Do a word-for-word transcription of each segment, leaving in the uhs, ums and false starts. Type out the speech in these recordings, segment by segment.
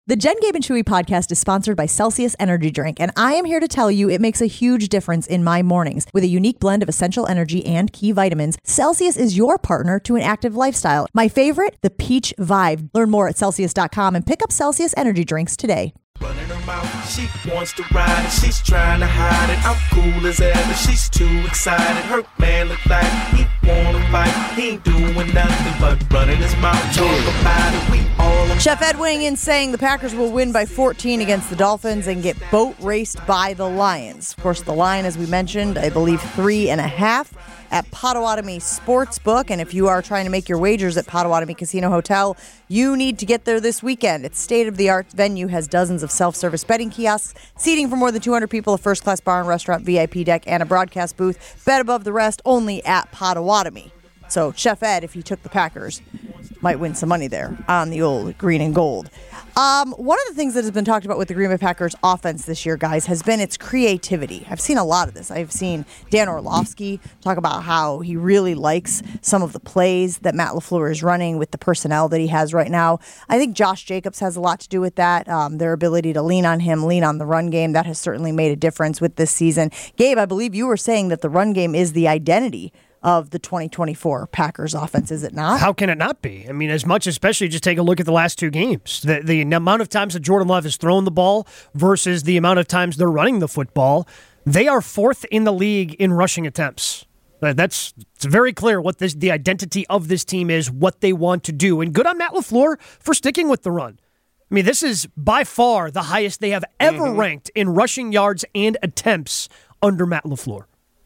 The Jen, Gabe, and Chewy podcast is sponsored by Celsius Energy Drink, and I am here to tell you it makes a huge difference in my mornings. With a unique blend of essential energy and key vitamins, Celsius is your partner to an active lifestyle. My favorite, the Peach Vibe. Learn more at Celsius dot com and pick up Celsius Energy Drinks today. Running her mouth, she wants to ride it, she's trying to hide it. I'm cool as ever, she's too excited. Her man look like he wanna fight, he ain't doing nothing but running his mouth. Talk about it, we all. Chef Ed weighing in saying the Packers will win by fourteen against the Dolphins and get boat raced by the Lions. Of course, the line, as we mentioned, I believe three and a half at Potawatomi Sportsbook. And if you are trying to make your wagers at Potawatomi Casino Hotel, you need to get there this weekend. Its state-of-the-art venue has dozens of self-service betting kiosks, seating for more than two hundred people, a first-class bar and restaurant, V I P deck, and a broadcast booth. Bet above the rest only at Potawatomi. So Chef Ed, if he took the Packers, might win some money there on the old green and gold. Um, one of the things that has been talked about with the Green Bay Packers offense this year, guys, has been its creativity. I've seen a lot of this. I've seen Dan Orlovsky talk about how he really likes some of the plays that Matt LaFleur is running with the personnel that he has right now. I think Josh Jacobs has a lot to do with that. Um, their ability to lean on him, lean on the run game, that has certainly made a difference with this season. Gabe, I believe you were saying that the run game is the identity of the twenty twenty-four Packers offense, is it not? How can it not be? I mean, as much, especially just take a look at the last two games. The, the amount of times that Jordan Love has thrown the ball versus the amount of times they're running the football, they are fourth in the league in rushing attempts. That's it's very clear what this the identity of this team is, what they want to do. And good on Matt LaFleur for sticking with the run. I mean, this is by far the highest they have ever mm-hmm. ranked in rushing yards and attempts under Matt LaFleur.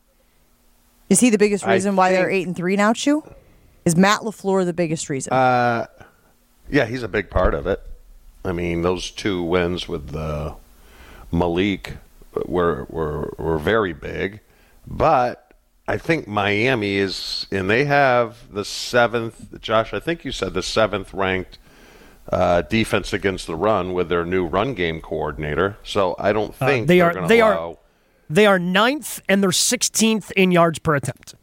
Is he the biggest reason I why think, they're eight and three now, Chew? Is Matt LaFleur the biggest reason? Uh, yeah, he's a big part of it. I mean, those two wins with uh, Malik were, were were very big, but I think Miami is, and they have the seventh. Josh, I think you said the seventh ranked uh, defense against the run with their new run game coordinator. So I don't think uh, they they're are. going to They allow. are. They are ninth, and they're sixteenth in yards per attempt.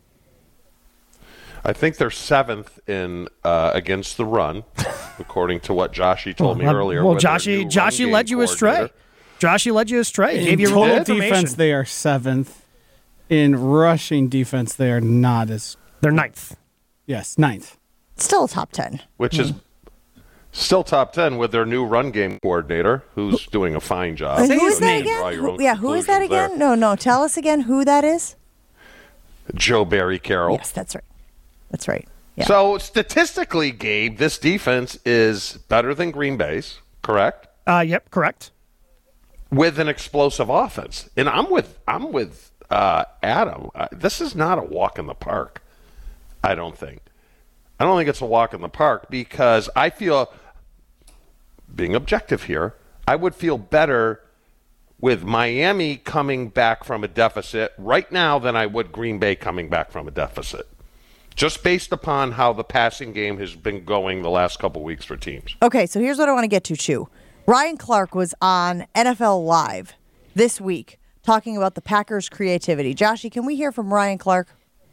I think they're seventh in uh, against the run, according to what Joshy told me well, earlier. Well, Joshy, Joshy led you astray. Joshy led you astray. In Gave you total information. defense, they are seventh. In rushing defense, they are not as. They're ninth. Yes, ninth. Still top ten. Which is still top ten with their new run game coordinator, who's doing a fine job. And who is So that you can draw again? your own Who, yeah, who is that conclusions again? there. No, no. Tell us again who that is. Joe Barry Carroll. Yes, that's right. That's right. Yeah. So statistically, Gabe, this defense is better than Green Bay's, correct? Uh, yep, correct. With an explosive offense, and I'm with I'm with uh, Adam. Uh, this is not a walk in the park. I don't think. I don't think it's a walk in the park because I feel, being objective here, I would feel better with Miami coming back from a deficit right now than I would Green Bay coming back from a deficit. Just based upon how the passing game has been going the last couple weeks for teams. Okay, so here's what I want to get to, Chew. Ryan Clark was on N F L Live this week talking about the Packers' creativity. Joshy, can we hear from Ryan Clark?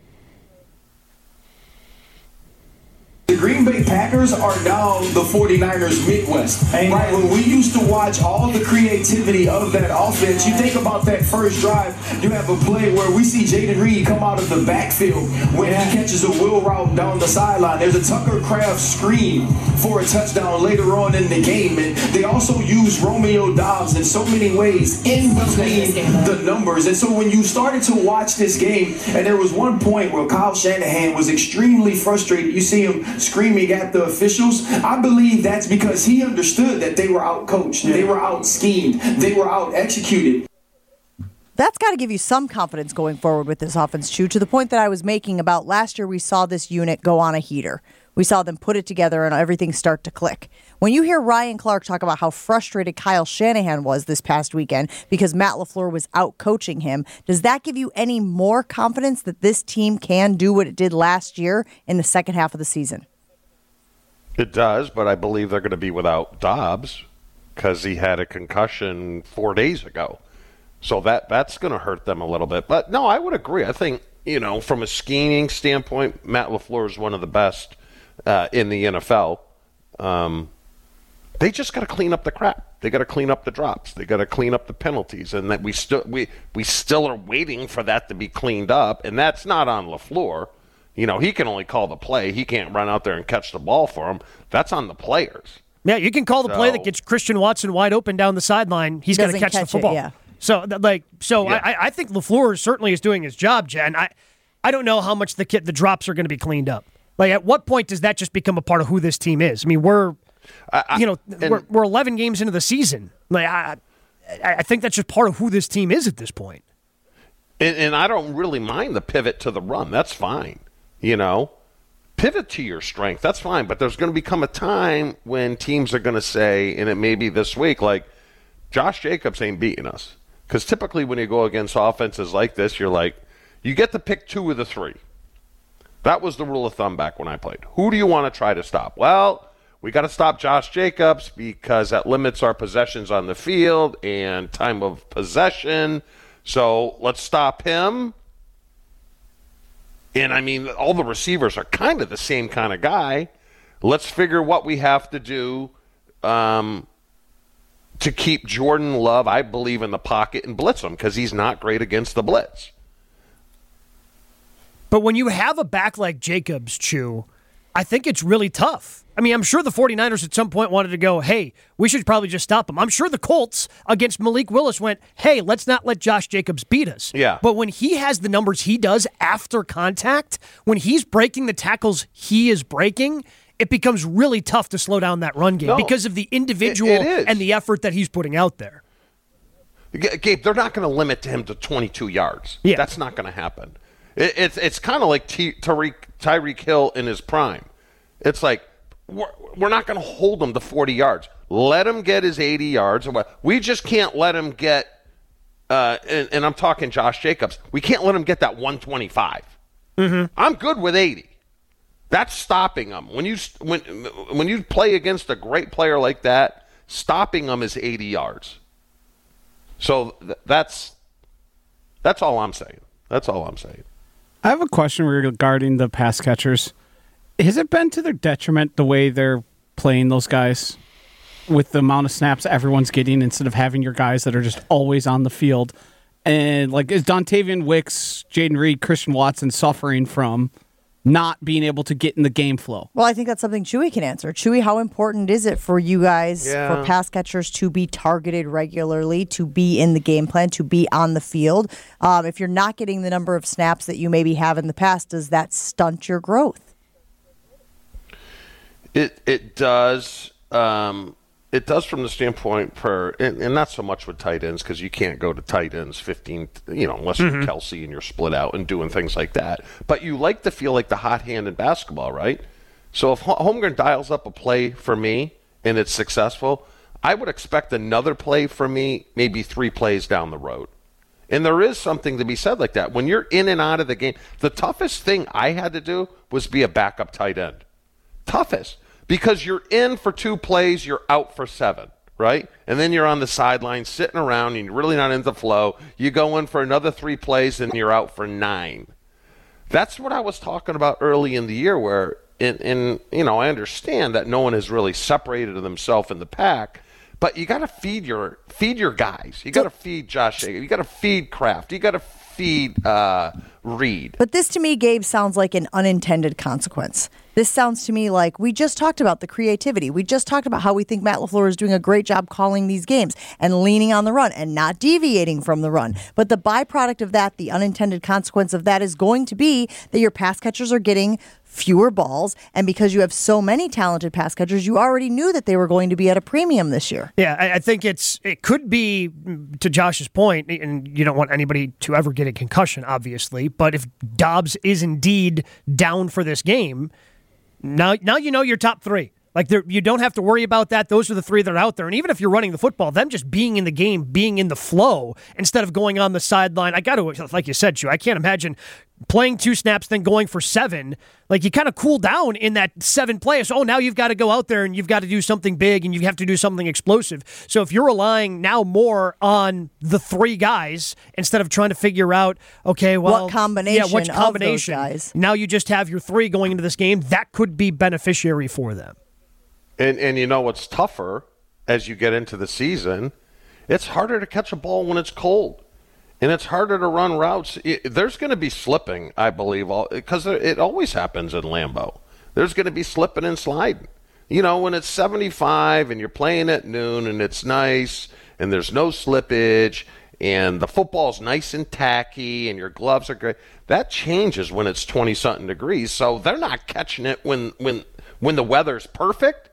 The Green Bay Packers are now the forty-niners Midwest. Right? When we used to watch all the creativity of that offense, you think about that first drive, you have a play where we see Jaden Reed come out of the backfield when he catches a wheel route down the sideline. There's a Tucker Kraft screen for a touchdown later on in the game. And they also use Romeo Doubs in so many ways in between the numbers. And so when you started to watch this game, and there was one point where Kyle Shanahan was extremely frustrated. You see him screaming at the officials. I believe that's because he understood that they were out-coached, yeah. they were out-schemed, they were out-executed. That's got to give you some confidence going forward with this offense, Chew, to the point that I was making about last year we saw this unit go on a heater. We saw them put it together and everything start to click. When you hear Ryan Clark talk about how frustrated Kyle Shanahan was this past weekend because Matt LaFleur was out coaching him, does that give you any more confidence that this team can do what it did last year in the second half of the season? It does, but I believe they're going to be without Dobbs because he had a concussion four days ago. So that that's going to hurt them a little bit. But, no, I would agree. I think, you know, from a scheming standpoint, Matt LaFleur is one of the best uh, in the N F L. Um, They just got to clean up the crap. They got to clean up the drops. They got to clean up the penalties, and that we still we we still are waiting for that to be cleaned up. And that's not on LaFleur. You know, he can only call the play. He can't run out there and catch the ball for him. That's on the players. Yeah, you can call the so, play that gets Christian Watson wide open down the sideline. He's going to catch, catch the football. It, yeah. So, like, so yeah. I, I think LaFleur certainly is doing his job, Jen. I, I don't know how much the kit, the drops are going to be cleaned up. Like, at what point does that just become a part of who this team is? I mean, we're, I, I, you know, and, we're, we're eleven games into the season. Like, I, I think that's just part of who this team is at this point. And, and I don't really mind the pivot to the run. That's fine. You know, pivot to your strength. That's fine. But there's going to become a time when teams are going to say, and it may be this week, like, Josh Jacobs ain't beating us. Because typically when you go against offenses like this, you're like, you get to pick two of the three. That was the rule of thumb back when I played. Who do you want to try to stop? Well, we got to stop Josh Jacobs because that limits our possessions on the field and time of possession. So let's stop him. And, I mean, all the receivers are kind of the same kind of guy. Let's figure what we have to do um, to keep Jordan Love, I believe, in the pocket and blitz him because he's not great against the blitz. But when you have a back like Jacobs, Chew, I think it's really tough. I mean, I'm sure the 49ers at some point wanted to go, hey, we should probably just stop him. I'm sure the Colts against Malik Willis went, hey, let's not let Josh Jacobs beat us. Yeah. But when he has the numbers he does after contact, when he's breaking the tackles he is breaking, it becomes really tough to slow down that run game no, because of the individual it, it and the effort that he's putting out there. Gabe, they're not going to limit him to twenty-two yards. Yeah. That's not going to happen. It, it's it's kind of like T- Tyreek, Tyreek Hill in his prime. It's like, we're, we're not going to hold him to forty yards. Let him get his eighty yards. We just can't let him get, uh, and, and I'm talking Josh Jacobs, we can't let him get that one twenty-five. Mm-hmm. I'm good with eighty. That's stopping him. When you when when you play against a great player like that, stopping him is eighty yards. So th- that's that's all I'm saying. That's all I'm saying. I have a question regarding the pass catchers. Has it been to their detriment the way they're playing those guys with the amount of snaps everyone's getting instead of having your guys that are just always on the field? And like, is Dontavian Wicks, Jaden Reed, Christian Watson suffering from not being able to get in the game flow? Well, I think that's something Chewy can answer. Chewy, how important is it for you guys, yeah. for pass catchers to be targeted regularly, to be in the game plan, to be on the field? Um, if you're not getting the number of snaps that you maybe have in the past, does that stunt your growth? It it does. Um, it does from the standpoint per, and, and not so much with tight ends because you can't go to tight ends fifteen, you know, unless Mm-hmm. you're Kelsey and you're split out and doing things like that. But you like to feel like the hot hand in basketball, right? So if Holmgren dials up a play for me and it's successful, I would expect another play for me maybe three plays down the road. And there is something to be said like that. When you're in and out of the game, the toughest thing I had to do was be a backup tight end. Toughest. Because you're in for two plays, you're out for seven, right? And then you're on the sideline sitting around and you're really not in the flow. You go in for another three plays and you're out for nine. That's what I was talking about early in the year where, in, in you know, I understand that no one has really separated themselves in the pack, but you got to feed your feed your guys. You got to feed Josh Jacobs. You got to feed Kraft. You got to feed uh, Reed. But this to me, Gabe, sounds like an unintended consequence. This sounds to me like we just talked about the creativity. We just talked about how we think Matt LaFleur is doing a great job calling these games and leaning on the run and not deviating from the run. But the byproduct of that, the unintended consequence of that is going to be that your pass catchers are getting fewer balls. And because you have so many talented pass catchers, you already knew that they were going to be at a premium this year. Yeah, I, I think it's it could be, to Josh's point, and you don't want anybody to ever get a concussion, obviously, but if Dobbs is indeed down for this game, Now, now you know your top three. Like, you don't have to worry about that. Those are the three that are out there. And even if you're running the football, them just being in the game, being in the flow, instead of going on the sideline. I got to, like you said, Chew, I can't imagine playing two snaps, then going for seven. Like, you kind of cool down in that seven plays. Oh, now you've got to go out there and you've got to do something big and you have to do something explosive. So if you're relying now more on the three guys instead of trying to figure out, okay, well, what combination, yeah, which combination, of those guys? Now you just have your three going into this game. That could be beneficiary for them. And and you know what's tougher as you get into the season, it's harder to catch a ball when it's cold. And it's harder to run routes. It, there's going to be slipping, I believe, because it always happens in Lambeau. There's going to be slipping and sliding. You know, when it's seventy-five and you're playing at noon and it's nice and there's no slippage and the football's nice and tacky and your gloves are great, that changes when it's twenty-something degrees. So they're not catching it when when when the weather's perfect.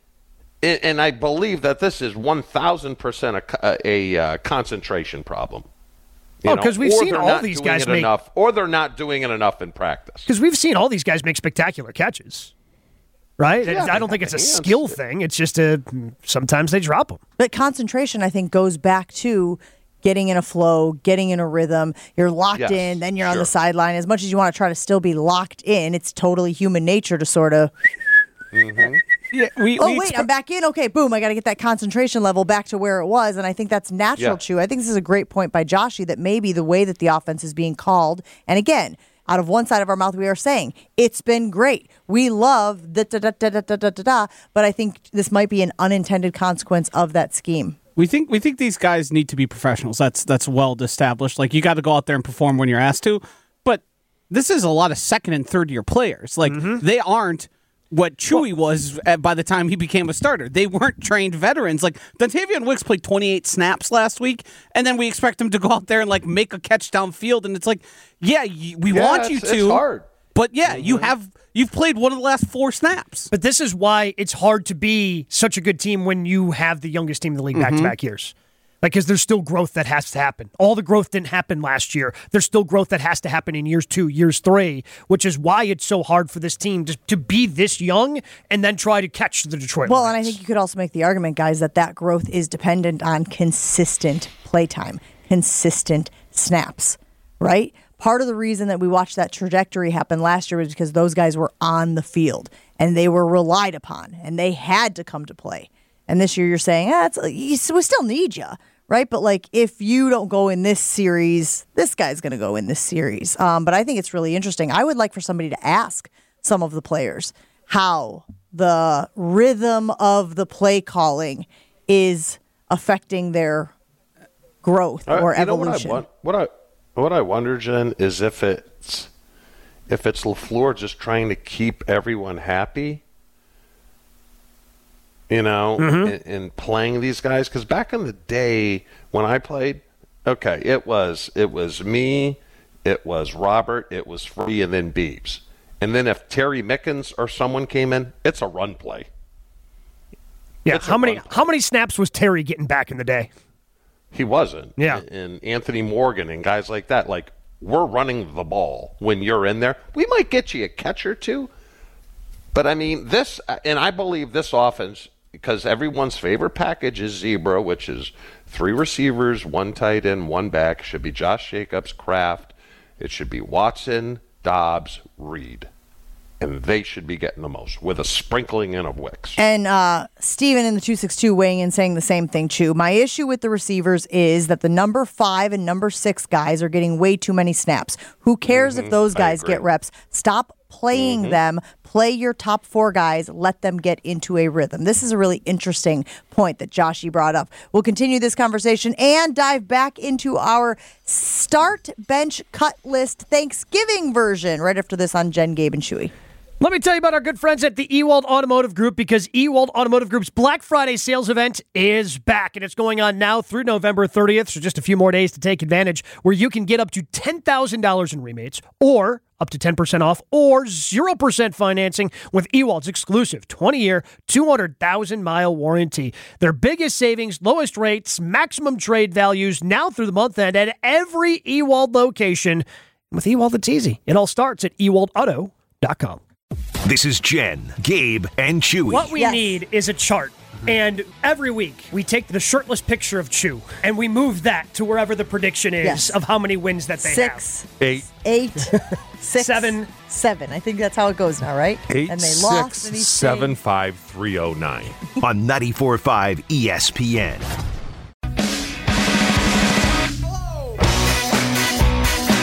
And, and I believe that this is one thousand percent a, a, a concentration problem. You oh, because we've seen all these guys make enough, or they're not doing it enough in practice. Because we've seen all these guys make spectacular catches, right? Yeah, I don't think it's a skill thing. It's just a sometimes they drop them. But concentration, I think, goes back to getting in a flow, getting in a rhythm. You're locked yes, in, then you're sure. on the sideline. As much as you want to try to still be locked in, it's totally human nature to sort of. Mm-hmm. Yeah, we, oh, we wait, exp- I'm back in. Okay, boom, I got to get that concentration level back to where it was. And I think that's natural, Yeah. Chew. I think this is a great point by Joshy that maybe the way that the offense is being called, and again, out of one side of our mouth, we are saying, it's been great. We love da da da da da da da da da, but I think this might be an unintended consequence of that scheme. We think we think these guys need to be professionals. That's that's well established. Like, you got to go out there and perform when you're asked to. But this is a lot of second and third year players. Like, Mm-hmm. they aren't what Chewy was at, by the time he became a starter. They weren't trained veterans. Like, Dontavian Wicks played twenty-eight snaps last week, and then we expect him to go out there and like make a catch downfield. And it's like, yeah, y- we Yeah, want you it's- to, it's hard. but yeah, you have you've played one of the last four snaps. But this is why it's hard to be such a good team when you have the youngest team in the league back-to-back years. Like, because there's still growth that has to happen. All the growth didn't happen last year. There's still growth that has to happen in years two, years three, which is why it's so hard for this team to, to be this young and then try to catch the Detroit Well, Lions. and I think you could also make the argument, guys, that that growth is dependent on consistent playtime, consistent snaps, right? Part of the reason that we watched that trajectory happen last year was because those guys were on the field and they were relied upon and they had to come to play. And this year you're saying, ah, it's, we still need you, right? But like, if you don't go in this series, this guy's going to go in this series. Um, but I think it's really interesting. I would like for somebody to ask some of the players how the rhythm of the play calling is affecting their growth or Uh, you know evolution. What I, what I what I wonder, Jen, is if it's if it's LaFleur just trying to keep everyone happy. You know, Mm-hmm. in, in playing these guys, because back in the day when I played, okay, it was it was me, it was Robert, it was Free, and then Beebs, and then if Terry Mickens or someone came in, it's a run play. yeah, it's a how many run play. how many snaps was Terry getting back in the day? He wasn't. Yeah. And, and Anthony Morgan and guys like that, like, we're running the ball when you're in there. We might get you a catch or two, but I mean this, and I believe this offense. Because everyone's favorite package is Zebra, which is three receivers, one tight end, one back. It should be Josh Jacobs, Kraft. It should be Watson, Dobbs, Reed. And they should be getting the most, with a sprinkling in of Wicks. And uh, Steven in the two six two weighing in saying the same thing, Chew. My issue with the receivers is that the number five and number six guys are getting way too many snaps. Who cares if those guys get reps? Stop playing Mm-hmm. them. Play your top four guys. Let them get into a rhythm. This is a really interesting point that Joshy brought up. We'll continue this conversation and dive back into our start bench cut list Thanksgiving version right after this on Jen, Gabe, and Chewy. Let me tell you about our good friends at the Ewald Automotive Group, because Ewald Automotive Group's Black Friday sales event is back, and it's going on now through November thirtieth, so just a few more days to take advantage, where you can get up to ten thousand dollars in rebates, or up to ten percent off, or zero percent financing with Ewald's exclusive twenty-year, two hundred thousand mile warranty. Their biggest savings, lowest rates, maximum trade values, now through the month end at every Ewald location. With Ewald, it's easy. It all starts at ewald auto dot com. This is Jen, Gabe, and Chewy. What we Yes. need is a chart. And every week, we take the shirtless picture of Chew, and we move that to wherever the prediction is Yes. of how many wins that they Six, Eight. eight, six, Seven. seven. I think that's how it goes now, right? Eight, and they six, lost. And he's seven, five, three, oh, nine. on ninety-four point five E S P N.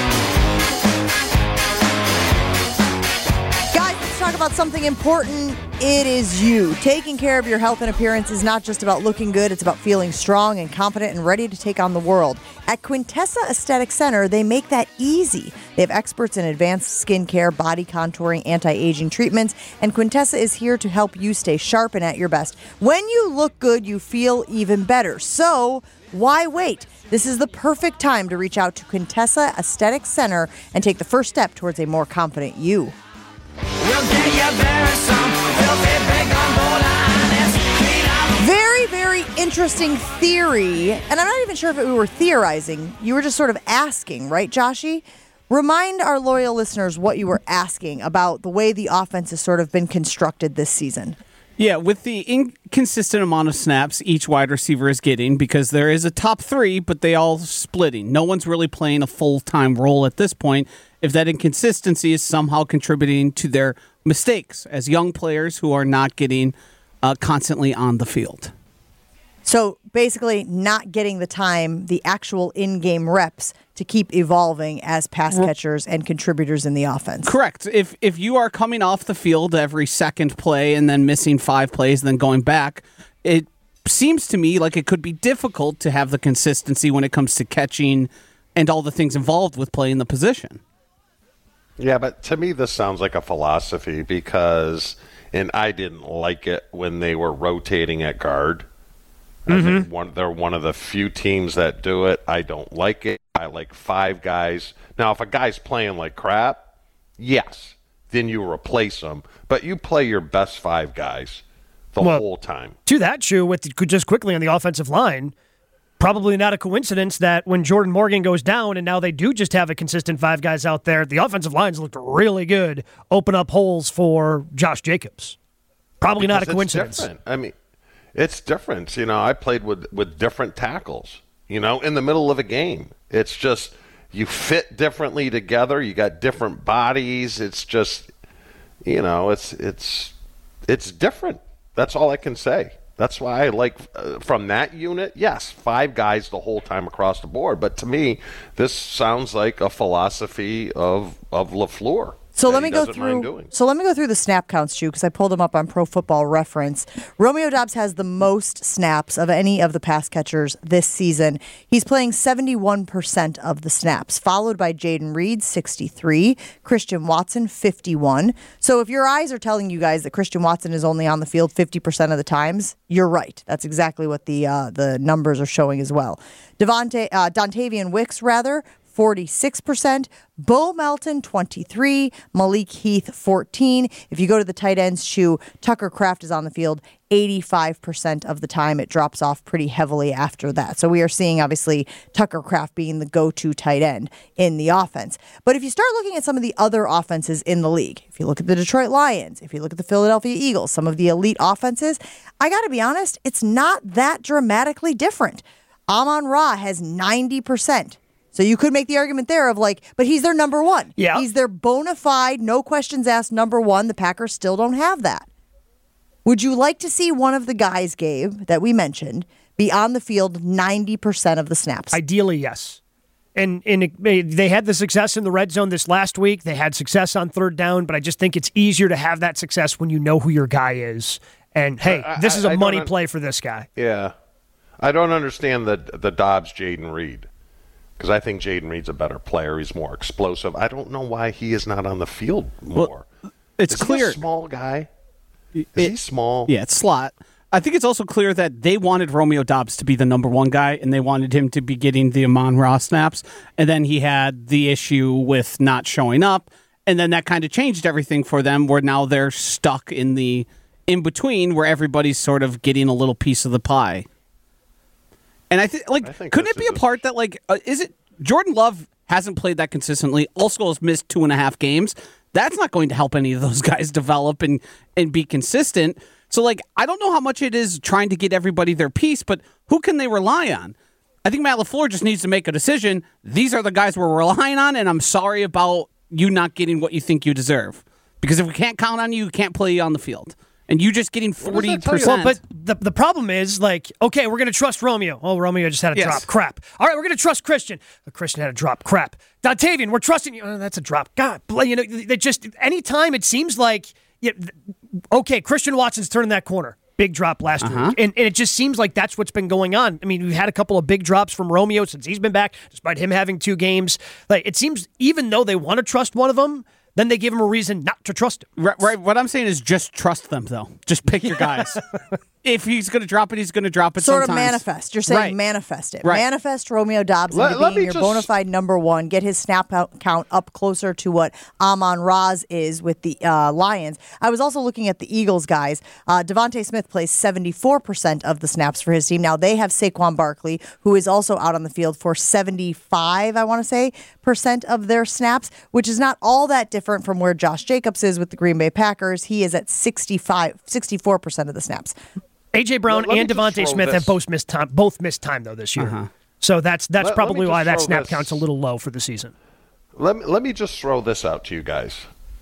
Guys, let's talk about something important it is you. Taking care of your health and appearance is not just about looking good, it's about feeling strong and confident and ready to take on the world. At Quintessa Aesthetic Center, they make that easy. They have experts in advanced skincare, body contouring, anti-aging treatments, and Quintessa is here to help you stay sharp and at your best. When you look good, you feel even better. So, why wait? This is the perfect time to reach out to Quintessa Aesthetic Center and take the first step towards a more confident you. We'll get you very some filthy big on board line. Clean out. Very, very interesting theory. And I'm not even sure if we were theorizing. You were just sort of asking, right, Joshy? Remind our loyal listeners what you were asking about the way the offense has sort of been constructed this season. Yeah, with the inconsistent amount of snaps each wide receiver is getting, because there is a top three, but they all splitting. No one's really playing a full-time role at this point. If that inconsistency is somehow contributing to their mistakes as young players who are not getting uh, constantly on the field. So basically not getting the time, the actual in-game reps to keep evolving as pass catchers and contributors in the offense. Correct. If if you are coming off the field every second play and then missing five plays and then going back, it seems to me like it could be difficult to have the consistency when it comes to catching and all the things involved with playing the position. Yeah, but to me this sounds like a philosophy because, and I didn't like it when they were rotating at guard. I mm-hmm. think one, they're one of the few teams that do it. I don't like it. I like five guys. Now, if a guy's playing like crap, yes, then you replace them. But you play your best five guys the well, whole time. To that, Chew, with just quickly on the offensive line, probably not a coincidence that when Jordan Morgan goes down and now they do just have a consistent five guys out there, the offensive lines looked really good, open up holes for Josh Jacobs. Probably because not a coincidence. Different. I mean, it's different. You know, I played with, with different tackles, you know, in the middle of a game. It's just you fit differently together. You got different bodies. It's just, you know, it's it's it's different. That's all I can say. That's why I like uh, from that unit, yes, five guys the whole time across the board. But to me, this sounds like a philosophy of, of LaFleur. So let me go through. So let me go through the snap counts, Chew, because I pulled them up on Pro Football Reference. Romeo Doubs has the most snaps of any of the pass catchers this season. He's playing seventy-one percent of the snaps, followed by Jaden Reed, sixty-three, Christian Watson, fifty-one. So if your eyes are telling you guys that Christian Watson is only on the field fifty percent of the times, you're right. That's exactly what the uh, the numbers are showing as well. Devontae, uh, Dontavian Wicks, rather. forty-six percent, Bo Melton, twenty-three, Malik Heath, fourteen. If you go to the tight ends, Chew, Tucker Kraft is on the field eighty-five percent of the time. It drops off pretty heavily after that. So we are seeing, obviously, Tucker Kraft being the go-to tight end in the offense. But if you start looking at some of the other offenses in the league, if you look at the Detroit Lions, if you look at the Philadelphia Eagles, some of the elite offenses, I got to be honest, it's not that dramatically different. Amon-Ra has ninety percent. So you could make the argument there of like, but he's their number one. Yeah. He's their bona fide, no questions asked number one. The Packers still don't have that. Would you like to see one of the guys, Gabe, that we mentioned, be on the field ninety percent of the snaps? Ideally, yes. And, and it, they had the success in the red zone this last week. They had success on third down, but I just think it's easier to have that success when you know who your guy is. And, hey, I, this is I, a I money un- play for this guy. Yeah. I don't understand the, the Dobbs Jaden Reed. Because I think Jaden Reed's a better player. He's more explosive. I don't know why he is not on the field more. Well, it's is clear. He a small guy? Is it, he small? Yeah, it's slot. I think it's also clear that they wanted Romeo Doubs to be the number one guy, and they wanted him to be getting the Amon-Ra snaps. And then he had the issue with not showing up, and then that kind of changed everything for them, where now they're stuck in the in-between where everybody's sort of getting a little piece of the pie. And I, th- like, I think, couldn't it be a part that, like, uh, is it Jordan Love hasn't played that consistently, also has missed two and a half games. That's not going to help any of those guys develop and, and be consistent. So, like, I don't know how much it is trying to get everybody their piece, but who can they rely on? I think Matt LaFleur just needs to make a decision. These are the guys we're relying on, and I'm sorry about you not getting what you think you deserve. Because if we can't count on you, you can't play you on the field. And you just getting forty percent. Well, but the the problem is, like, okay, we're going to trust Romeo. Oh, Romeo just had a yes. drop. Crap. All right, we're going to trust Christian. Oh, Christian had a drop. Crap. Dontavian, we're trusting you. Oh, that's a drop. God, you know, they just, anytime it seems like, you know, okay, Christian Watson's turning that corner. Big drop last Uh-huh. week. And, and it just seems like that's what's been going on. I mean, we've had a couple of big drops from Romeo since he's been back, despite him having two games. Like, it seems even though they want to trust one of them, then they give him a reason not to trust him. Right, right. What I'm saying is just trust them, though. Just pick your guys. If he's going to drop it, he's going to drop it Sort sometimes. of manifest. You're saying Right. manifest it. Right. Manifest Romeo Dobbs Let- into let being me your just- bona fide number one. Get his snap out- count up closer to what Amon Raz is with the uh, Lions. I was also looking at the Eagles guys. Uh, Devontae Smith plays seventy-four percent of the snaps for his team. Now they have Saquon Barkley, who is also out on the field for seventy-five, I want to say, percent of their snaps, which is not all that different from where Josh Jacobs is with the Green Bay Packers. He is at sixty-five, sixty-four percent of the snaps. A J. Brown Let- let me and just Devontae throw Smith this. have both missed time. Both missed time though this year. Uh-huh. So that's that's Let- let probably me why just that throw snap this. count's a little low for the season. Let me, let me just throw this out to you guys.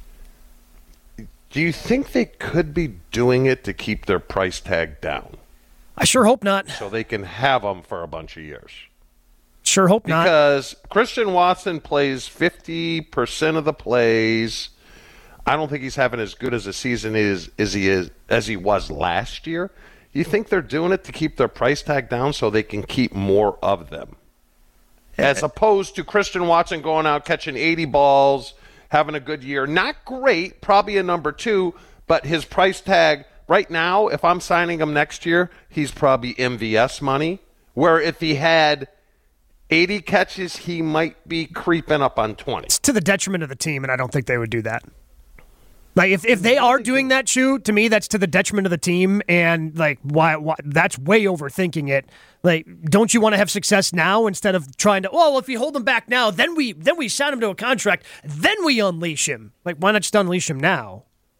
Do you think they could be doing it to keep their price tag down I sure hope not. so they can have them for a bunch of years? Sure hope not. Because Christian Watson plays fifty percent of the plays. I don't think he's having as good as a season as, as he is as he was last year. You think they're doing it to keep their price tag down so they can keep more of them? As opposed to Christian Watson going out catching eighty balls, having a good year. Not great, probably a number two, but his price tag right now, if I'm signing him next year, he's probably M V S money. Where if he had eighty catches, he might be creeping up on twenty. It's to the detriment of the team, and I don't think they would do that. Like if, if they are doing that, shoe to me, that's to the detriment of the team, and like why, why that's way overthinking it. Like, don't you want to have success now instead of trying to? Oh, well, if we hold him back now, then we then we sign him to a contract, then we unleash him. Like, why not just unleash him now?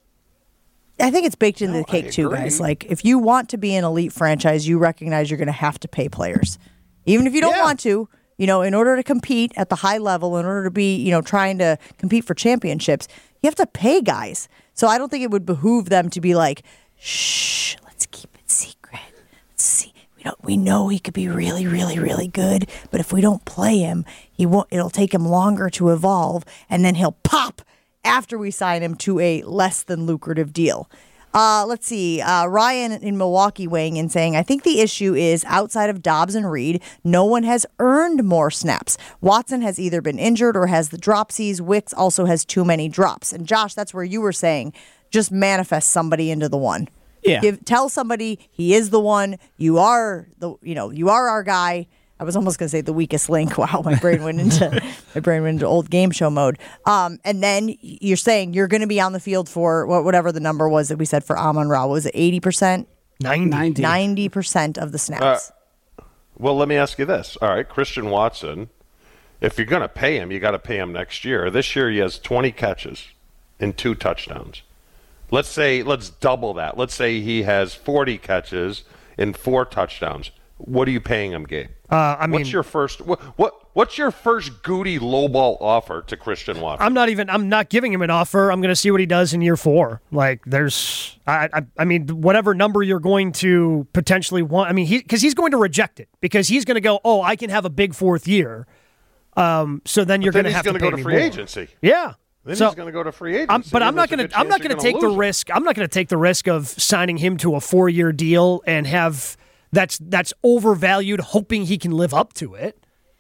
I think it's baked into the cake too, agree. guys. Like, if you want to be an elite franchise, you recognize you're going to have to pay players. Even if you don't Yeah. want to, you know, in order to compete at the high level, in order to be, you know, trying to compete for championships, you have to pay guys. So I don't think it would behoove them to be like, shh, let's keep it secret. Let's see. We don't, we know he could be really, really, really good, but if we don't play him, he won't, it'll take him longer to evolve, and then he'll pop after we sign him to a less than lucrative deal. Uh, let's see. Uh, Ryan in Milwaukee weighing in saying, I think the issue is outside of Dobbs and Reed, no one has earned more snaps. Watson has either been injured or has the dropsies. Wicks also has too many drops. And Josh, that's where you were saying, just manifest somebody into the one. Yeah. Give, tell somebody he is the one. You are the, you know, you are our guy. I was almost going to say the weakest link. Wow, my brain went into my brain went into old game show mode. Um, and then you're saying you're going to be on the field for whatever the number was that we said for Amon Ra. Was it eighty percent? ninety. ninety percent of the snaps. Uh, Well, let me ask you this. All right, Christian Watson, if you're going to pay him, you got to pay him next year. This year he has twenty catches and two touchdowns. Let's say, let's double that. Let's say he has forty catches and four touchdowns. What are you paying him, Gabe? Uh, I mean, what's your first what, what what's your first Goody lowball offer to Christian Watson? I'm not even. I'm not giving him an offer. I'm going to see what he does in year four. Like, there's. I. I, I mean, whatever number you're going to potentially want. I mean, he because he's going to reject it because he's going to go, oh, I can have a big fourth year. Um. So then you're But going then to have he's to going pay to go to me free more. agency. Yeah. Then So- he's going to go to free agency. I'm, but I'm and not there's a going good to. I'm not chance going to you're take gonna the lose him. risk. I'm not going to take the risk of signing him to a four year deal and have that's that's overvalued, hoping he can live up to it.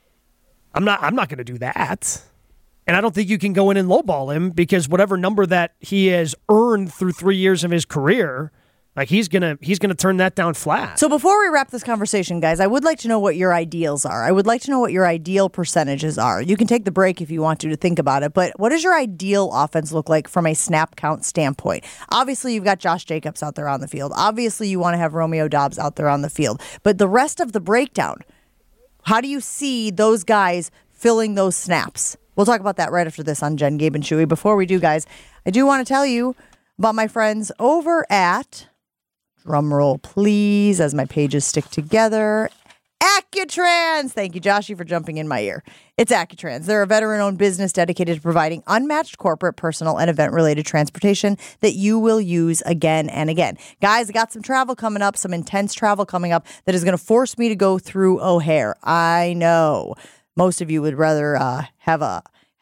I'm not. I'm not going to do that. And I don't think you can go in and lowball him because whatever number that he has earned through three years of his career, like he's gonna he's gonna turn that down flat. So before we wrap this conversation, guys, I would like to know what your ideals are. I would like to know what your ideal percentages are. You can take the break if you want to to think about it, but what does your ideal offense look like from a snap count standpoint? Obviously, you've got Josh Jacobs out there on the field. Obviously, you want to have Romeo Dobbs out there on the field. But the rest of the breakdown, how do you see those guys filling those snaps? We'll talk about that right after this on Jen, Gabe, and Chewy. Before we do, guys, I do want to tell you about my friends over at... Drum roll, please, as my pages stick together. Accutrans! Thank you, Joshy, for jumping in my ear. It's Accutrans. They're a veteran-owned business dedicated to providing unmatched corporate, personal, and event-related transportation that you will use again and again. Guys, I got some travel coming up, some intense travel coming up that is going to force me to go through O'Hare. I know. Most of you would rather uh, have a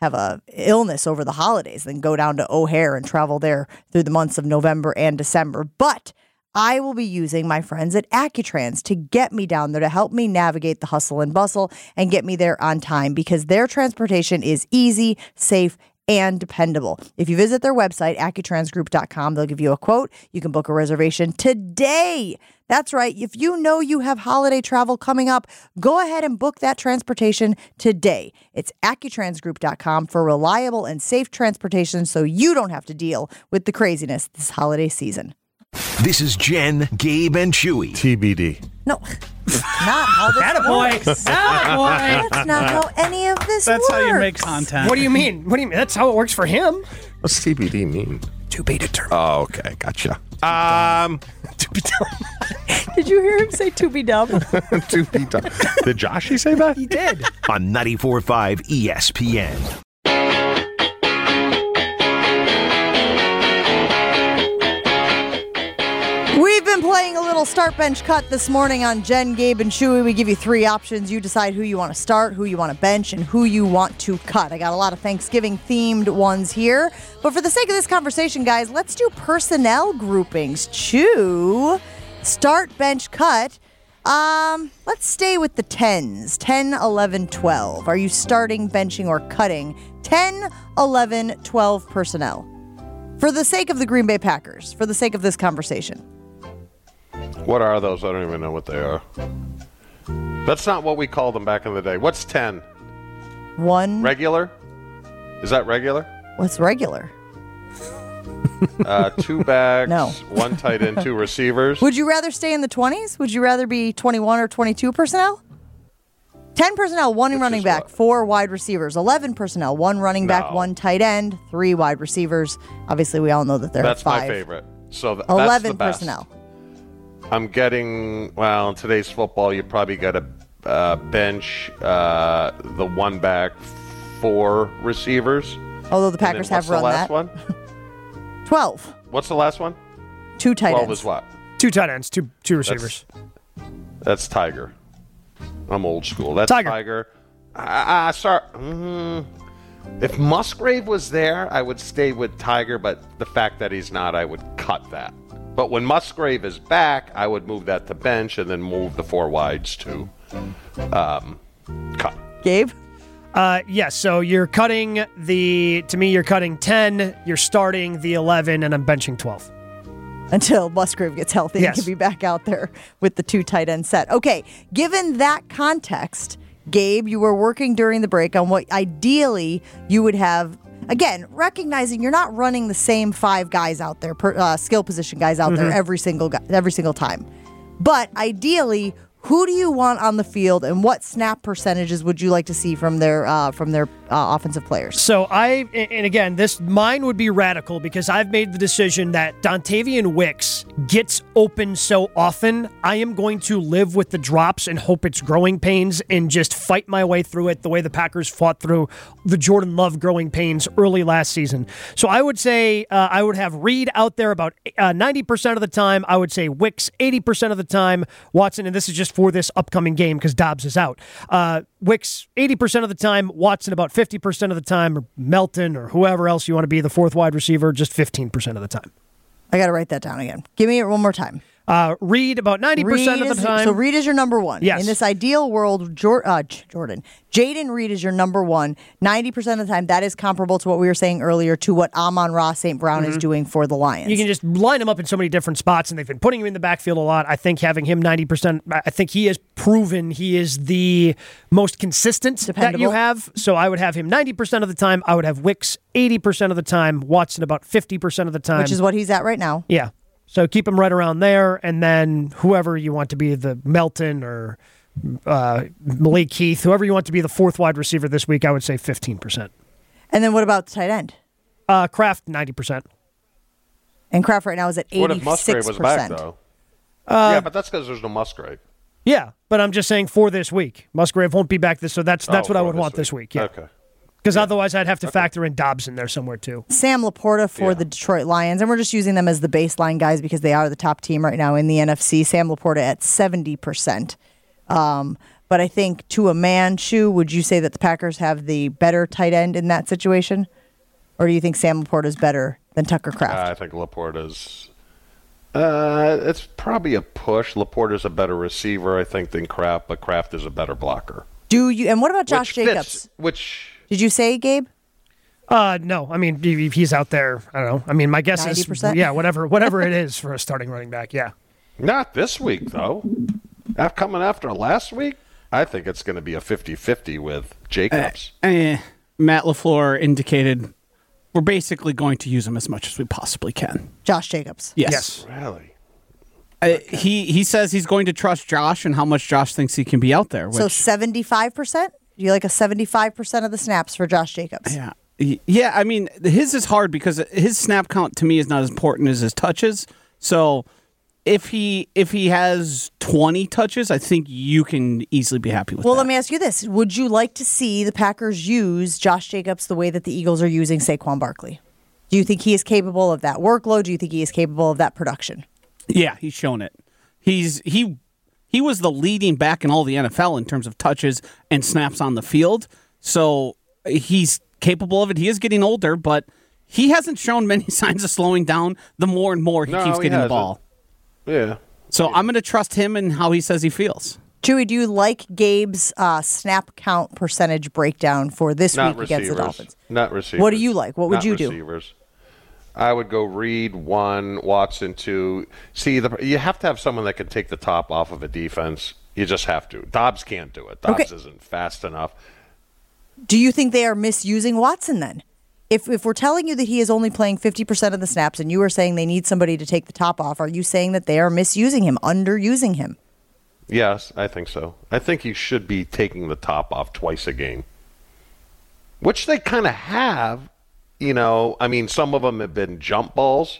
have a illness over the holidays, then go down to O'Hare and travel there through the months of November and December. But I will be using my friends at Accutrans to get me down there, to help me navigate the hustle and bustle and get me there on time, because their transportation is easy, safe, and dependable. If you visit their website, accutrans group dot com, they'll give you a quote. You can book a reservation today. That's right. If you know you have holiday travel coming up, go ahead and book that transportation today. It's accutrans group dot com for reliable and safe transportation so you don't have to deal with the craziness this holiday season. This is Jen, Gabe, and Chewy. T B D. No, that's not how this Attaboy. works. Attaboy. That's not how any of this That's works. how you make content. What do you mean? What do you mean? That's how it works for him. What's T B D mean? To be determined. Oh, okay. Gotcha. Um, To be determined. Did you hear him say to be dumb? to be done. Did Joshy say that? He did. On ninety-four point five E S P N. We've been playing a little start bench cut this morning on Jen, Gabe, and Chewy. We give you three options. You decide who you want to start, who you want to bench, and who you want to cut. I got a lot of Thanksgiving-themed ones here. But for the sake of this conversation, guys, let's do personnel groupings. Chew, start, bench, cut. Um, let's stay with the tens. ten, eleven, twelve. Are you starting, benching, or cutting ten, eleven, twelve personnel? For the sake of the Green Bay Packers, for the sake of this conversation. What are those? I don't even know what they are. That's not what we called them back in the day. What's ten? One. Regular? Is that regular? What's regular? Uh, two backs, No. one tight end, two receivers. Would you rather stay in the twenties? Would you rather be twenty-one or twenty-two personnel? ten personnel, one Which running is back, what? four wide receivers. eleven personnel, one running back, No. one tight end, three wide receivers. Obviously, we all know that there That's are five. my favorite. So th- eleven that's the best. personnel. I'm getting, well, in today's football, you probably got to uh, bench uh, the one back, four receivers. Although the And then Packers have what's run the last that. one? twelve. What's the last one? Two tight twelve ends. is what? Two tight ends, two two receivers. That's Tiger. I'm old school. That's Tiger. Tiger. Ah, uh, sorry. Mm, if Musgrave was there, I would stay with Tiger, but the fact that he's not, I would cut that. But when Musgrave is back, I would move that to bench and then move the four wides to um, cut. Gabe? Uh, yes, so you're cutting the, to me, you're cutting ten, you're starting the eleven, and I'm benching twelve. Until Musgrave gets healthy Yes. and can be back out there with the two tight end set. Okay, given that context, Gabe, you were working during the break on what ideally you would have. Again, recognizing you're not running the same five guys out there, per, uh, skill position guys out there every single guy, every single time. But ideally, who do you want on the field, and what snap percentages would you like to see from their uh, from their uh, offensive players? So I, and again, this mine would be radical because I've made the decision that Dontavian Wicks gets open so often. I am going to live with the drops and hope it's growing pains and just fight my way through it the way the Packers fought through the Jordan Love growing pains early last season. So I would say uh, I would have Reed out there about uh, ninety percent of the time. I would say Wicks eighty percent of the time. Watson, and this is just for this upcoming game because Dobbs is out. Uh, Wicks eighty percent of the time, Watson about fifty percent of the time, or Melton or whoever else you want to be the fourth wide receiver, just fifteen percent of the time. I got to write that down again. Give me it one more time. Uh, Reed about ninety percent Reed of the is- time. So Reed is your number one. Yes. In this ideal world, Jor- uh, J- Jordan, Jaden Reed is your number one. ninety percent of the time, that is comparable to what we were saying earlier to what Amon-Ra Saint Brown is doing for the Lions. You can just line him up in so many different spots, and they've been putting him in the backfield a lot. I think having him ninety percent, I think he has proven he is the most consistent that Dependable. you have. So I would have him ninety percent of the time. I would have Wicks eighty percent of the time, Watson about fifty percent of the time. Which is what he's at right now. Yeah. So keep him right around there, and then whoever you want to be the Melton or uh, Malik Keith, whoever you want to be the fourth wide receiver this week, I would say fifteen percent. And then what about the tight end? Uh, Kraft, ninety percent. And Kraft right now is at What eighty-six percent. if Musgrave was back, though? Uh, yeah, but that's because there's no Musgrave. Yeah, but I'm just saying for this week. Musgrave won't be back this, so that's that's Oh, what I for would this want week. this week. Yeah. Okay. Because otherwise I'd have to factor in Dobbs in there somewhere too. Sam Laporta for Yeah. the Detroit Lions, and we're just using them as the baseline guys because they are the top team right now in the N F C. Sam Laporta at seventy percent. Um, but I think to a man, Shu, would you say that the Packers have the better tight end in that situation? Or do you think Sam Laporta is better than Tucker Kraft? Uh, I think Laporta's. Uh, it's probably a push. Laporta's a better receiver, I think, than Kraft, but Kraft is a better blocker. Do you? And what about Josh which Jacobs? Fits, which did you say, Gabe? Uh, no. I mean, if he's out there, I don't know. I mean, my guess ninety percent? is, yeah, whatever, whatever it is for a starting running back. Yeah. Not this week, though. After coming after last week, I think it's going to be a fifty-fifty with Jacobs. Uh, eh, Matt LaFleur indicated we're basically going to use him as much as we possibly can. Josh Jacobs. Yes. Yes. Really? Uh, he he says he's going to trust Josh and how much Josh thinks he can be out there. Which, So seventy-five percent? You like a seventy-five percent of the snaps for Josh Jacobs? yeah, Y- yeah. I mean, his is hard because his snap count to me is not as important as his touches. So if he if he has twenty touches, I think you can easily be happy with Well, that. let me ask you this. Would you like to see the Packers use Josh Jacobs the way that the Eagles are using Saquon Barkley? Do you think he is capable of that workload? Do you think he is capable of that production? Yeah, he's shown it. He's he he was the leading back in all the N F L in terms of touches and snaps on the field. So he's capable of it. He is getting older, but he hasn't shown many signs of slowing down the more and more he No, keeps he getting the hasn't. ball. Yeah. So I'm going to trust him and how he says he feels. Chewy, do you like Gabe's uh, snap count percentage breakdown for this Not week against the receivers. Dolphins? Not receivers. What do you like? What would Not you do? receivers. I would go Reed one, Watson two. See, the, you have to have someone that can take the top off of a defense. You just have to. Dobbs can't do it. Dobbs Okay. isn't fast enough. Do you think they are misusing Watson then? If if we're telling you that he is only playing fifty percent of the snaps and you are saying they need somebody to take the top off, are you saying that they are misusing him, underusing him? Yes, I think so. I think he should be taking the top off twice a game, which they kind of have. You know, I mean, some of them have been jump balls.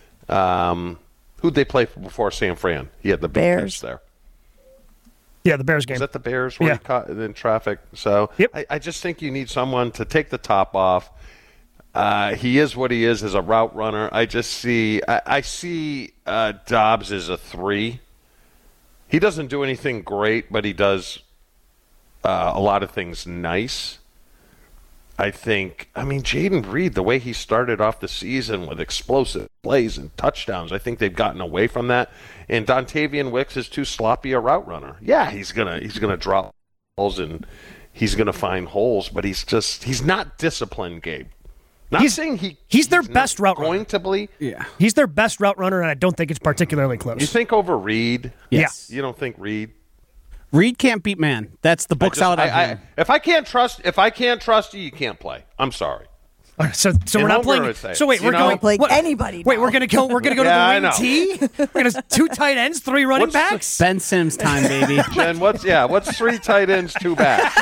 Um, who'd they play for before San Fran? He had the big Bears. catch there. Yeah, the Bears game. Was that the Bears where Yeah. he caught in traffic? So Yep. I, I just think you need someone to take the top off. Uh, he is what he is as a route runner. I just see I, I see uh, Dobbs as a three. He doesn't do anything great, but he does uh, a lot of things nice. I think, I mean, Jaden Reed, the way he started off the season with explosive plays and touchdowns, I think they've gotten away from that. And Dontavian Wicks is too sloppy a route runner. Yeah, he's gonna he's gonna drop balls and he's gonna find holes, but he's just he's not disciplined, Gabe. Not He's- saying he he's their not best route runner. going to be. Yeah. He's their best route runner, and I don't think it's particularly close. You think over Reed? Yes. You don't think Reed? Reed can't beat man. That's the I book's just- out on I- I- him. if I can't trust, if I can't trust you, you can't play. I'm sorry. All right, so, so And we're not Homer playing. would say, So wait, you we're know- going Not playing what- anybody Wait, now. we're gonna go. We're gonna go Yeah, I to the know. wing T. We're gonna two tight ends, three running What's the- backs. Ben Sims time, baby. Jen, what's yeah? What's three tight ends, two backs?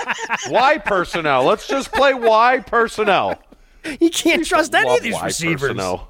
Y personnel. Let's just play Y personnel. You can't trust any Love of these Y receivers. personnel.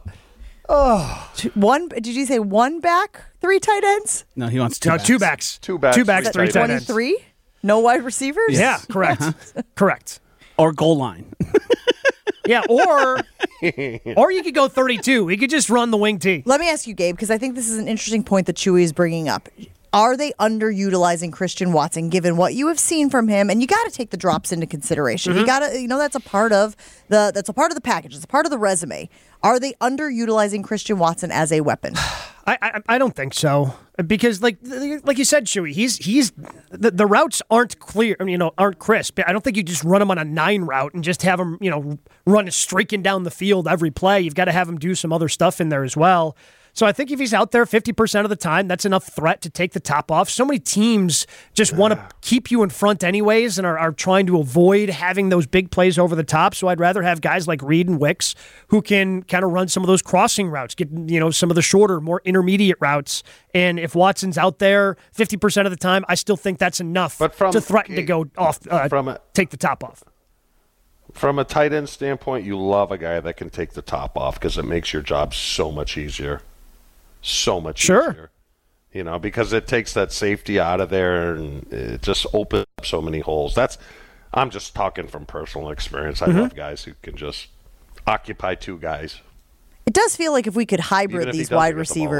One? Did you say one back, three tight ends? No, he wants two. No, backs. two backs. Two backs, Two backs. three Three tight tight ends. Twenty-three? No wide receivers? Yeah, correct. Correct. or goal line. Yeah, or or you could go thirty-two. We could just run the wing T. Let me ask you, Gabe, because I think this is an interesting point that Chewy is bringing up. Are they underutilizing Christian Watson given what you have seen from him? And you got to take the drops into consideration. Mm-hmm. You got to, you know, that's a part of the that's a part of the package. It's a part of the resume. Are they underutilizing Christian Watson as a weapon? I, I I don't think so because like like you said, Chewy, he's he's the, the routes aren't clear, you know, aren't crisp. I don't think you just run him on a nine route and just have him, you know, run streaking down the field every play. You've got to have him do some other stuff in there as well. So I think if he's out there fifty percent of the time, that's enough threat to take the top off. So many teams just want to keep you in front anyways and are, are trying to avoid having those big plays over the top. So I'd rather have guys like Reed and Wicks who can kind of run some of those crossing routes, get, you know, some of the shorter, more intermediate routes. And if Watson's out there fifty percent of the time, I still think that's enough But from- to threaten to go off, uh, from a- take the top off. From a tight end standpoint, you love a guy that can take the top off because it makes your job so much easier. So much Sure. easier. You know, because it takes that safety out of there and it just opens up so many holes. That's I'm just talking from personal experience. I Mm-hmm. love guys who can just occupy two guys. It does feel like if we could Even hybrid if he these doesn't wide get the ball receivers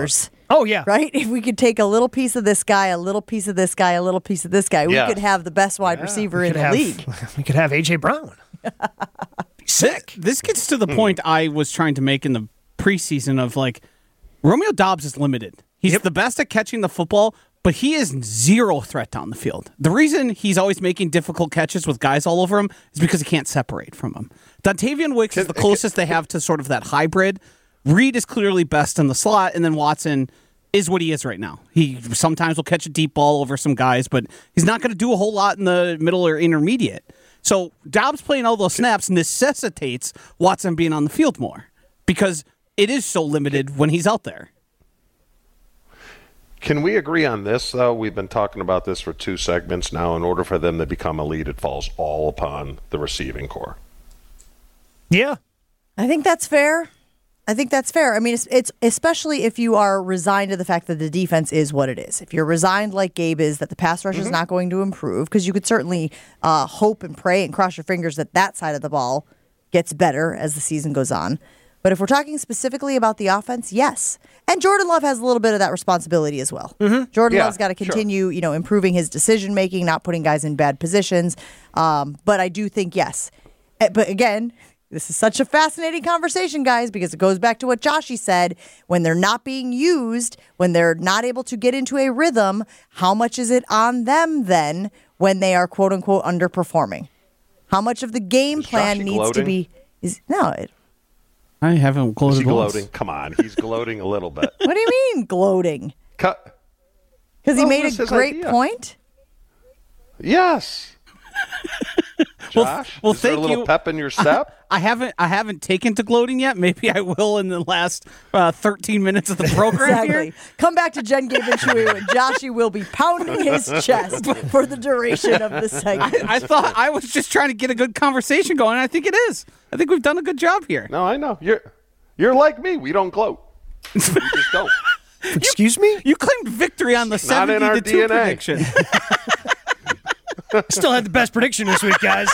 Oh, yeah. Right? If we could take a little piece of this guy, a little piece of this guy, a little piece of this guy, we Yes. could have the best wide receiver We in could the have, league. We could have A J. Brown. Be sick. This gets to the point I was trying to make in the preseason of like Romeo Doubs is limited. He's Yep. the best at catching the football, but he is zero threat down the field. The reason he's always making difficult catches with guys all over him is because he can't separate from him. Dontavian Wicks is the closest they have to sort of that hybrid. Reed is clearly best in the slot, and then Watson is what he is right now. He sometimes will catch a deep ball over some guys, but he's not going to do a whole lot in the middle or intermediate. So Doubs playing all those snaps necessitates Watson being on the field more because it is so limited when he's out there. Can we agree on this, though? We've been talking about this for two segments now. In order for them to become elite, it falls all upon the receiving core. Yeah. I think that's fair. I think that's fair. I mean, it's, it's especially if you are resigned to the fact that the defense is what it is. If you're resigned like Gabe is that the pass rush is not going to improve, because you could certainly uh, hope and pray and cross your fingers that that side of the ball gets better as the season goes on. But if we're talking specifically about the offense, yes. And Jordan Love has a little bit of that responsibility as well. Mm-hmm. Jordan Yeah, Love's got to sure. continue, you know, improving his decision making, not putting guys in bad positions. Um, but I do think yes. Eh, But again, this is such a fascinating conversation, guys, because it goes back to what Joshy said. When they're not being used, when they're not able to get into a rhythm, how much is it on them then when they are quote unquote underperforming? How much of the game Is plan Joshy needs gloating? to be is no. It, I haven't Is gloated he once. gloating? Come on. He's gloating a little bit. what do you mean gloating? Cut. Because he Well, made this a is great idea. point. Yes. Josh, well, is there a thank little you. pep in your step? I haven't I haven't taken to gloating yet. Maybe I will in the last uh, thirteen minutes of the program Exactly. here. Come back to Jen, Gabe, and Chewy when Joshy will be pounding his chest for the duration of the segment. I thought I was just trying to get a good conversation going. And I think it is. I think we've done a good job here. No, I know. You're you're like me. We don't gloat. We just don't. Excuse me? You claimed victory on the Not in seventy our to two D N A. prediction. Still had the best prediction this week, guys.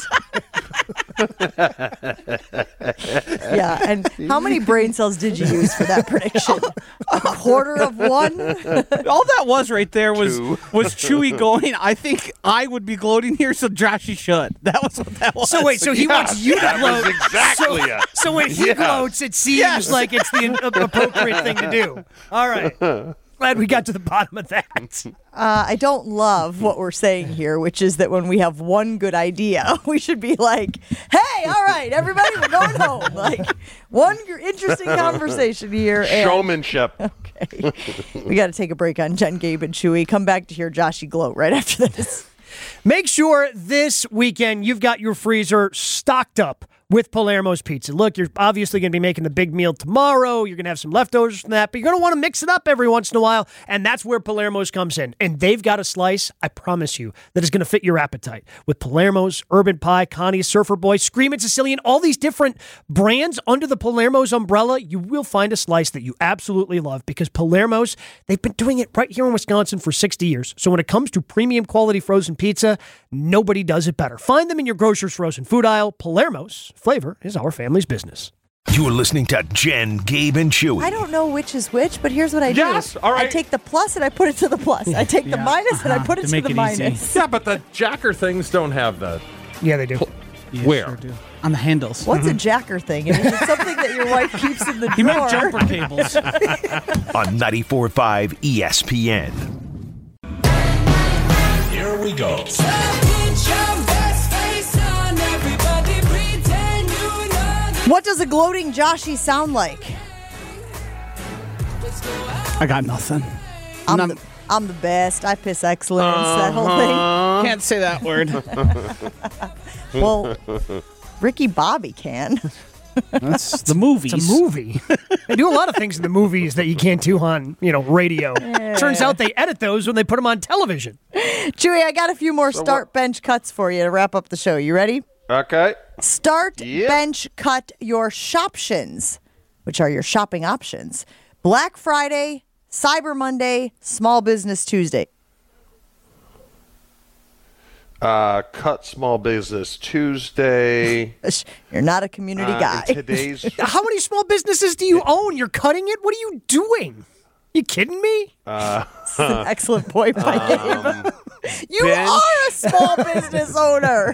Yeah, and how many brain cells did you use for that prediction? A quarter of one? All that was right there was Two. was Chewy going, I think I would be gloating here, so Joshy should. That was what that was. So wait, so he wants you to that was gloat. exactly so, it. so when he Yes. gloats, it seems Yes. like it's the a- appropriate thing to do. All right. Glad we got to the bottom of that. Uh, I don't love what we're saying here, which is that when we have one good idea, we should be like, hey, all right, everybody, we're going home. Like, one g- interesting conversation here. And, Showmanship. okay, we got to take a break on Jen, Gabe, and Chewy. Come back to hear Joshy gloat right after this. Make sure this weekend you've got your freezer stocked up with Palermo's Pizza. Look, you're obviously going to be making the big meal tomorrow. You're going to have some leftovers from that, but you're going to want to mix it up every once in a while, and that's where Palermo's comes in. And they've got a slice, I promise you, that is going to fit your appetite. With Palermo's, Urban Pie, Connie's, Surfer Boy, Screamin' Sicilian, all these different brands under the Palermo's umbrella, you will find a slice that you absolutely love because Palermo's, they've been doing it right here in Wisconsin for sixty years. So when it comes to premium quality frozen pizza, nobody does it better. Find them in your grocer's frozen food aisle. Palermo's. Flavor is our family's business. You're listening to Jen, Gabe, and Chewy. I don't know which is which, but here's what I Yes, do. all right. I take the plus and I put it to the plus. I take the Yeah. minus and I Uh-huh, put it to to, make the it easy. minus. Yeah, but the Jacker things don't have the. Yeah, they do. Yeah, Where? sure do. On the handles. What's a jacker thing? And is it something that your wife keeps in the drawer? He meant jumper cables. On ninety-four point five E S P N. Here we go. What does a gloating Joshy sound like? I got nothing. I'm, None- the, I'm the best. I piss excellence. That whole thing. Can't say that word. Well, Ricky Bobby can. That's the movies. It's a movie. They do a lot of things in the movies that you can't do on, you know, radio. Turns out they edit those when they put them on television. Chewy, I got a few more start bench cuts for you to wrap up the show. You ready? Okay. Start, Yep. bench, cut your shoptions, which are your shopping options. Black Friday, Cyber Monday, Small Business Tuesday. Uh, cut Small Business Tuesday. You're not a community Uh, guy. in today's How many small businesses do you own? You're cutting it? What are you doing? You kidding me? Uh, This is an excellent point by um, Gabe. You bench. are a small business owner.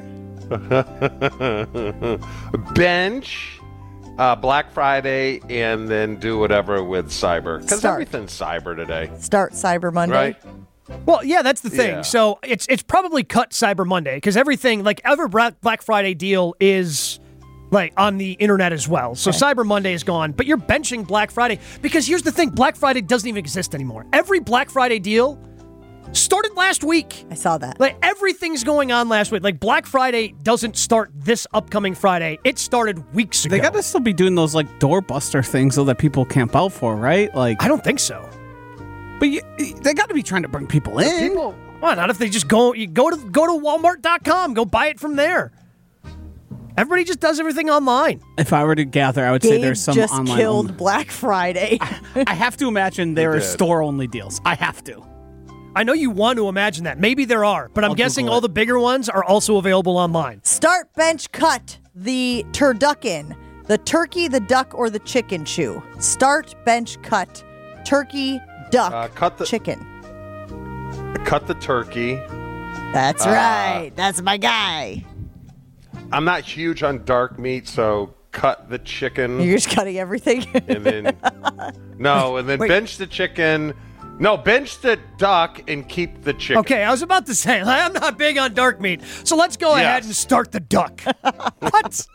bench, uh, Black Friday, and then do whatever with cyber. Because Start. everything's cyber today, Start Cyber Monday. right? Well, yeah, that's the thing. Yeah. So it's it's probably cut Cyber Monday because everything, like every Bra- Black Friday deal is like on the internet as well. So Cyber Monday is gone, but you're benching Black Friday because here's the thing: Black Friday doesn't even exist anymore. Every Black Friday deal started last week. I saw that. Like everything's going on last week. Like Black Friday doesn't start this upcoming Friday. It started weeks ago. They got to still be doing those like doorbuster things so that people camp out for, right? Like, I don't think so. but you, they got to be trying to bring people in. People, why not? If they just go, you go to go to Walmart dot com, go buy it from there. Everybody just does everything online. If I were to gather, I would say Gabe there's some just online. killed only- Black Friday. I have to imagine there are did. store only deals. I have to. I know you want to imagine that. Maybe there are, but I'm I'll guessing Google all it. the bigger ones are also available online. Start, bench, cut the turducken. The turkey, the duck, or the chicken chew. Start, bench, cut. Turkey, duck, Uh, cut the- chicken. Cut the turkey. That's Uh, right. That's my guy. I'm not huge on dark meat, so cut the chicken. You're just cutting everything. and then no, and then Wait. bench the chicken. No, bench the duck and keep the chicken. Okay, I was about to say, like, I'm not big on dark meat, so let's go ahead Yes. and start the duck. What?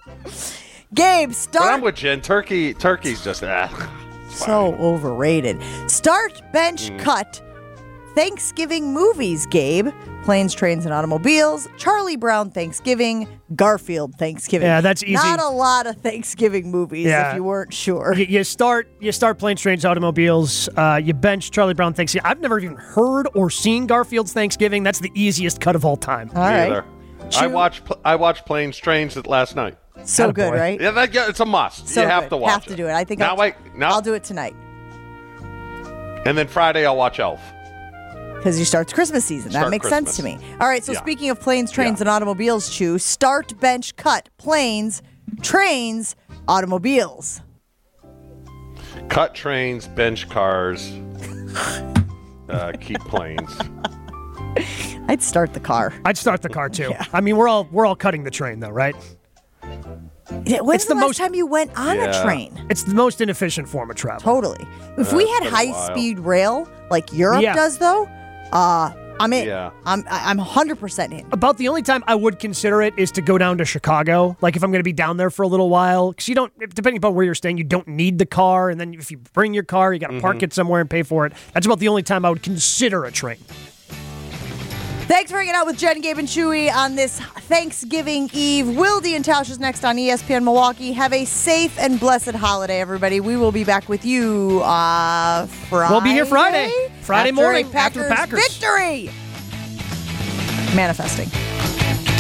Gabe, But I'm start. with Jen. Turkey, turkey's just ah. So overrated. Start, bench, Mm. cut. Thanksgiving movies, Gabe. Planes, Trains, and Automobiles. Charlie Brown Thanksgiving. Garfield Thanksgiving. Yeah, that's easy. Not a lot of Thanksgiving movies, Yeah. if you weren't sure. You, you start, you start Planes, Trains, Automobiles. Uh, you bench Charlie Brown Thanksgiving. I've never even heard or seen Garfield's Thanksgiving. That's the easiest cut of all time. All right. Either. I Chew- watched pl- I watched Planes, Trains last night. So Attaboy. good, right? Yeah, that, yeah, it's a must. So you have good. to watch Have to it. do it. I think now I'll, wait, now I'll do it tonight and then Friday I'll watch Elf. because you start Christmas season. That Start makes sense to me. Christmas. All right. So Yeah. speaking of planes, trains, Yeah. and automobiles, chew. Start, bench, cut. Planes, trains, automobiles. Cut trains, bench cars, uh, keep planes. I'd start the car. I'd start the car too. I mean, we're all we're all cutting the train though, right? Yeah, When's It's the, the last most- time you went on a Yeah. train? It's the most inefficient form of travel. Totally. If we it's had been a high while. speed rail like Europe Yeah. does, though, uh, I'm in. Yeah. I'm I- I'm one hundred percent in. About the only time I would consider it is to go down to Chicago. Like if I'm going to be down there for a little while, because you don't, depending upon where you're staying, you don't need the car. And then if you bring your car, you got to Mm-hmm. park it somewhere and pay for it. That's about the only time I would consider a train. Thanks for hanging out with Jen, Gabe, and Chewy on this Thanksgiving Eve. Wildy and Tausch is next on E S P N Milwaukee. Have a safe and blessed holiday, everybody. We will be back with you uh, Friday. We'll be here Friday. Friday after morning a after the Packers. victory. Manifesting.